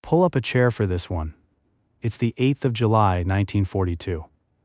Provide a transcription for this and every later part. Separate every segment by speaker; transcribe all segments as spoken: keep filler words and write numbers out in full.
Speaker 1: Pull up a chair for this one. It's the eighth of July, nineteen forty-two.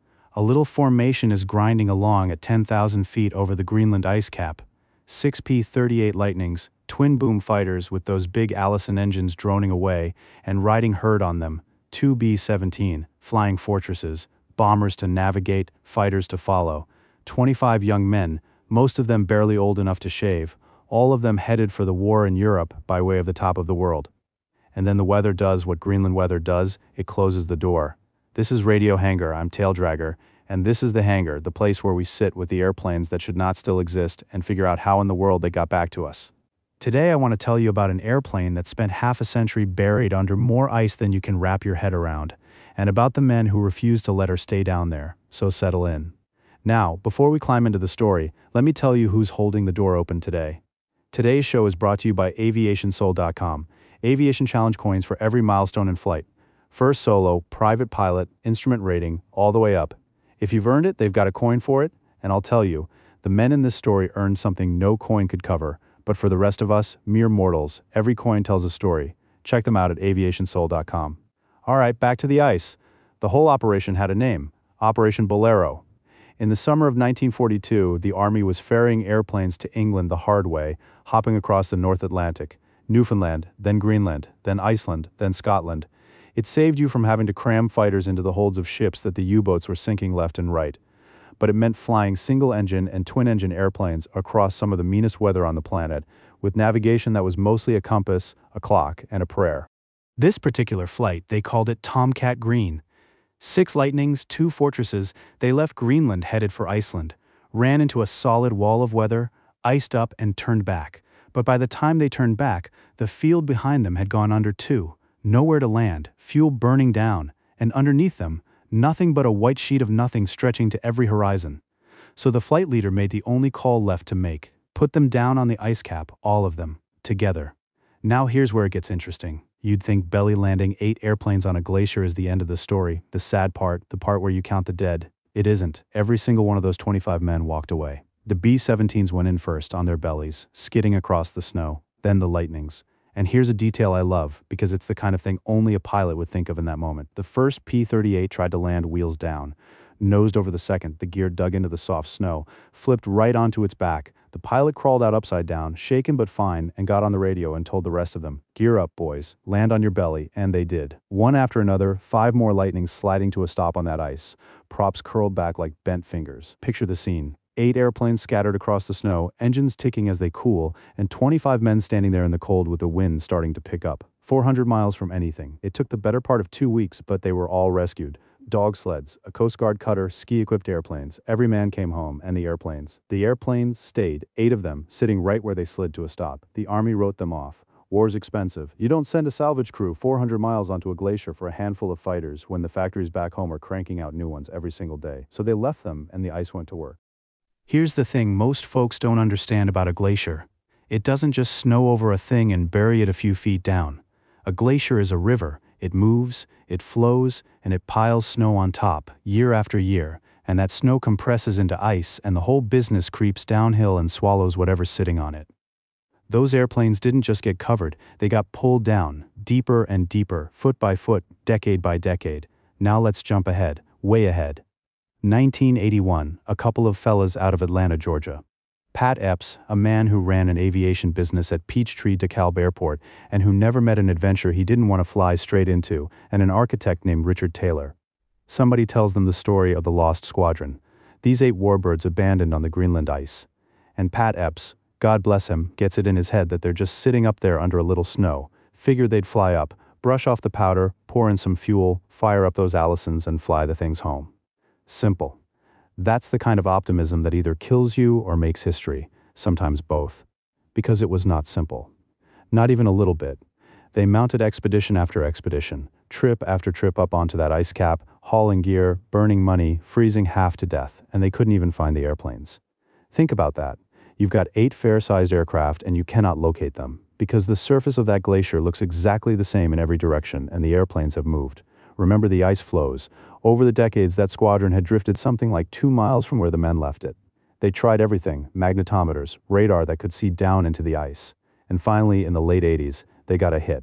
Speaker 1: A little formation is grinding along at ten thousand feet over the Greenland ice cap. six P thirty-eight Lightnings, twin boom fighters with those big Allison engines droning away, and riding herd on them, two B seventeen, flying fortresses, bombers to navigate, fighters to follow, twenty-five young men, most of them barely old enough to shave, all of them headed for the war in Europe by way of the top of the world. And then the weather does what Greenland weather does, it closes the door. This is Radio Hangar, I'm Tail Dragger, and this is the hangar, the place where we sit with the airplanes that should not still exist and figure out how in the world they got back to us. Today I want to tell you about an airplane that spent half a century buried under more ice than you can wrap your head around, and about the men who refused to let her stay down there, so settle in. Now, before we climb into the story, let me tell you who's holding the door open today. Today's show is brought to you by aviation soul dot com. Aviation Challenge coins for every milestone in flight. First solo, private pilot, instrument rating, all the way up. If you've earned it, they've got a coin for it, and I'll tell you, the men in this story earned something no coin could cover, but for the rest of us, mere mortals, every coin tells a story. Check them out at aviation soul dot com. Alright, back to the ice. The whole operation had a name, Operation Bolero. In the summer of nineteen forty-two, the Army was ferrying airplanes to England the hard way, hopping across the North Atlantic. Newfoundland, then Greenland, then Iceland, then Scotland. It saved you from having to cram fighters into the holds of ships that the U-boats were sinking left and right. But it meant flying single-engine and twin-engine airplanes across some of the meanest weather on the planet, with navigation that was mostly a compass, a clock, and a prayer. This particular flight, they called it Tomcat Green. Six Lightnings, two Fortresses, they left Greenland headed for Iceland, ran into a solid wall of weather, iced up, and turned back. But by the time they turned back, the field behind them had gone under too, nowhere to land, fuel burning down, and underneath them, nothing but a white sheet of nothing stretching to every horizon. So the flight leader made the only call left to make, put them down on the ice cap, all of them, together. Now here's where it gets interesting. You'd think belly landing eight airplanes on a glacier is the end of the story, the sad part, the part where you count the dead. It isn't. Every single one of those twenty-five men walked away. The B seventeens went in first on their bellies, skidding across the snow, then the Lightnings. And here's a detail I love, because it's the kind of thing only a pilot would think of in that moment. The first P thirty-eight tried to land wheels down. Nosed over the second, the gear dug into the soft snow, flipped right onto its back. The pilot crawled out upside down, shaken but fine, and got on the radio and told the rest of them, "Gear up, boys, land on your belly," and they did. One after another, five more Lightnings sliding to a stop on that ice. Props curled back like bent fingers. Picture the scene. Eight airplanes scattered across the snow, engines ticking as they cool, and twenty-five men standing there in the cold with the wind starting to pick up. four hundred miles from anything. It took the better part of two weeks, but they were all rescued. Dog sleds, a Coast Guard cutter, ski-equipped airplanes. Every man came home, and the airplanes. The airplanes stayed, eight of them, sitting right where they slid to a stop. The Army wrote them off. War's expensive. You don't send a salvage crew four hundred miles onto a glacier for a handful of fighters when the factories back home are cranking out new ones every single day. So they left them, and the ice went to work. Here's the thing most folks don't understand about a glacier. It doesn't just snow over a thing and bury it a few feet down. A glacier is a river. It moves, it flows, and it piles snow on top, year after year, and that snow compresses into ice and the whole business creeps downhill and swallows whatever's sitting on it. Those airplanes didn't just get covered, they got pulled down, deeper and deeper, foot by foot, decade by decade. Now let's jump ahead, way ahead. nineteen eighty-one, a couple of fellas out of Atlanta, Georgia. Pat Epps, a man who ran an aviation business at Peachtree DeKalb Airport and who never met an adventure he didn't want to fly straight into, and an architect named Richard Taylor. Somebody tells them the story of the lost squadron, these eight warbirds abandoned on the Greenland ice. And Pat Epps, God bless him, gets it in his head that they're just sitting up there under a little snow, figured they'd fly up, brush off the powder, pour in some fuel, fire up those Allisons and fly the things home. Simple. That's the kind of optimism that either kills you or makes history, sometimes both. Because it was not simple. Not even a little bit. They mounted expedition after expedition, trip after trip up onto that ice cap, hauling gear, burning money, freezing half to death, and they couldn't even find the airplanes. Think about that. You've got eight fair-sized aircraft and you cannot locate them, because the surface of that glacier looks exactly the same in every direction and the airplanes have moved. Remember the ice flows. Over the decades, that squadron had drifted something like two miles from where the men left it. They tried everything, magnetometers, radar that could see down into the ice. And finally, in the late eighties, they got a hit.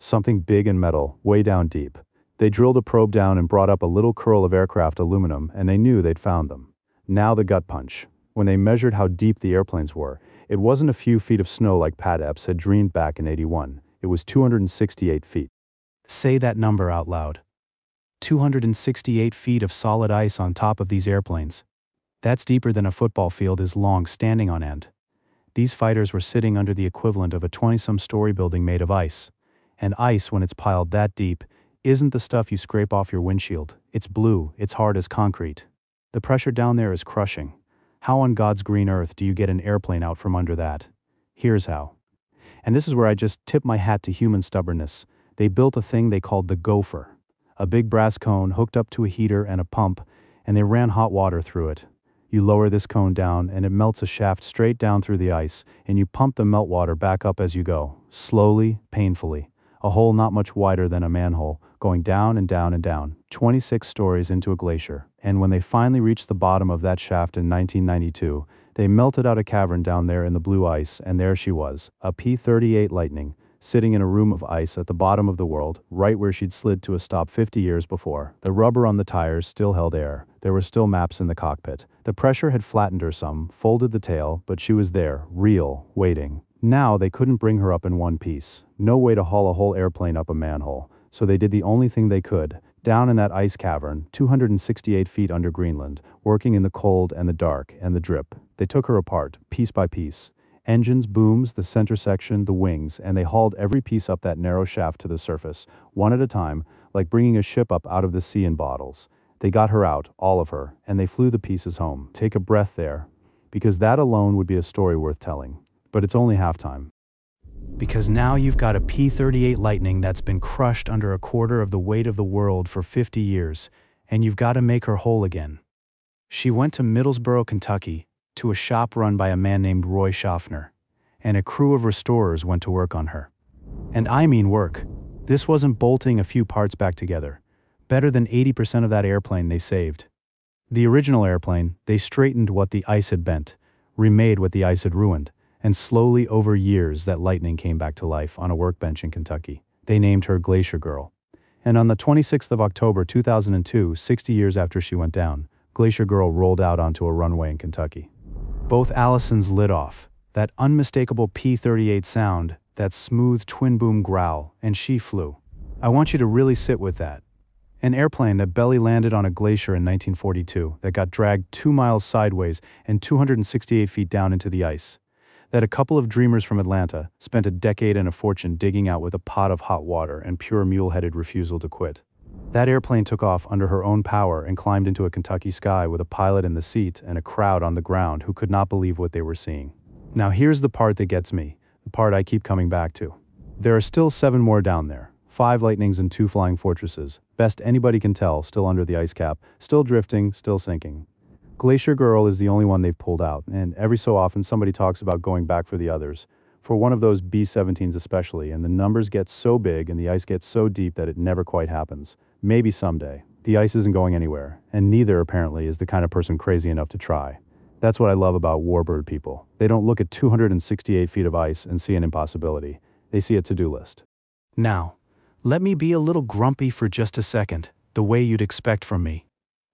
Speaker 1: Something big and metal, way down deep. They drilled a probe down and brought up a little curl of aircraft aluminum, and they knew they'd found them. Now the gut punch. When they measured how deep the airplanes were, it wasn't a few feet of snow like Pat Epps had dreamed back in eighty-one. It was two hundred sixty-eight feet. Say that number out loud. two hundred sixty-eight feet of solid ice on top of these airplanes. That's deeper than a football field is long standing on end. These fighters were sitting under the equivalent of a twenty-some story building made of ice. And ice, when it's piled that deep, isn't the stuff you scrape off your windshield. It's blue, it's hard as concrete. The pressure down there is crushing. How on God's green earth do you get an airplane out from under that? Here's how. And this is where I just tip my hat to human stubbornness. They built a thing they called the gopher. A big brass cone hooked up to a heater and a pump, and they ran hot water through it. You lower this cone down, and it melts a shaft straight down through the ice, and you pump the meltwater back up as you go, slowly, painfully. A hole not much wider than a manhole, going down and down and down, twenty-six stories into a glacier. And when they finally reached the bottom of that shaft in nineteen ninety-two, they melted out a cavern down there in the blue ice, and there she was, a P thirty-eight Lightning, sitting in a room of ice at the bottom of the world, right where she'd slid to a stop fifty years before. The rubber on the tires still held air. There were still maps in the cockpit. The pressure had flattened her some, folded the tail, but she was there, real, waiting. Now they couldn't bring her up in one piece. No way to haul a whole airplane up a manhole. So they did the only thing they could, down in that ice cavern, two hundred sixty-eight feet under Greenland, working in the cold and the dark and the drip. They took her apart, piece by piece. Engines, booms, the center section, the wings, and they hauled every piece up that narrow shaft to the surface, one at a time, like bringing a ship up out of the sea in bottles. They got her out, all of her, and they flew the pieces home. Take a breath there, because that alone would be a story worth telling. But it's only halftime. Because now you've got a P thirty-eight Lightning that's been crushed under a quarter of the weight of the world for fifty years, and you've got to make her whole again. She went to Middlesboro, Kentucky, to a shop run by a man named Roy Schaffner, and a crew of restorers went to work on her. And I mean work. This wasn't bolting a few parts back together. Better than eighty percent of that airplane they saved. The original airplane, they straightened what the ice had bent, remade what the ice had ruined, and slowly over years that Lightning came back to life on a workbench in Kentucky. They named her Glacier Girl. And on the twenty-sixth of October two thousand two, sixty years after she went down, Glacier Girl rolled out onto a runway in Kentucky. Both Allisons lit off, that unmistakable P thirty-eight sound, that smooth twin-boom growl, and she flew. I want you to really sit with that. An airplane that belly landed on a glacier in nineteen forty-two, that got dragged two miles sideways and two hundred sixty-eight feet down into the ice. That a couple of dreamers from Atlanta spent a decade and a fortune digging out with a pot of hot water and pure mule-headed refusal to quit. That airplane took off under her own power and climbed into a Kentucky sky with a pilot in the seat and a crowd on the ground who could not believe what they were seeing. Now here's the part that gets me, the part I keep coming back to. There are still seven more down there, five Lightnings and two Flying Fortresses, best anybody can tell, still under the ice cap, still drifting, still sinking. Glacier Girl is the only one they've pulled out, and every so often somebody talks about going back for the others, for one of those B seventeens especially, and the numbers get so big and the ice gets so deep that it never quite happens. Maybe someday. The ice isn't going anywhere, and neither apparently is the kind of person crazy enough to try. That's what I love about warbird people. They don't look at two hundred sixty-eight feet of ice and see an impossibility. They see a to-do list. Now, let me be a little grumpy for just a second, the way you'd expect from me.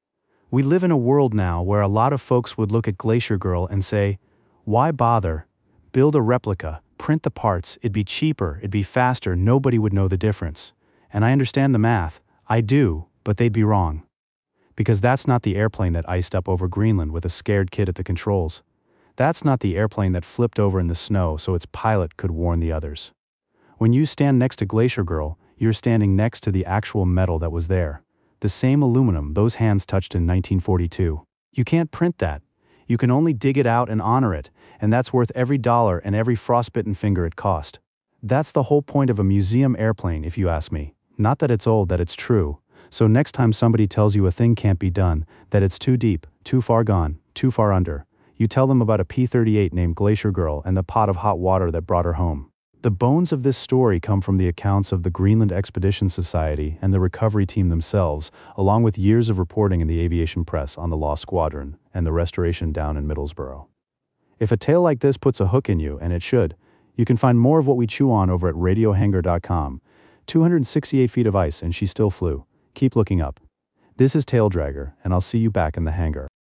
Speaker 1: We live in a world now where a lot of folks would look at Glacier Girl and say, why bother? Build a replica, print the parts, it'd be cheaper, it'd be faster, nobody would know the difference. And I understand the math, I do, but they'd be wrong. Because that's not the airplane that iced up over Greenland with a scared kid at the controls. That's not the airplane that flipped over in the snow so its pilot could warn the others. When you stand next to Glacier Girl, you're standing next to the actual metal that was there. The same aluminum those hands touched in nineteen forty-two. You can't print that. You can only dig it out and honor it, and that's worth every dollar and every frostbitten finger it cost. That's the whole point of a museum airplane, if you ask me. Not that it's old, that it's true. So next time somebody tells you a thing can't be done, that it's too deep, too far gone, too far under, you tell them about a P thirty-eight named Glacier Girl and the pot of hot water that brought her home. The bones of this story come from the accounts of the Greenland Expedition Society and the recovery team themselves, along with years of reporting in the aviation press on the Lost Squadron and the restoration down in Middlesboro. If a tale like this puts a hook in you, and it should, you can find more of what we chew on over at radio hanger dot com. two hundred sixty-eight feet of ice and she still flew. Keep looking up. This is Tail Dragger, and I'll see you back in the hangar.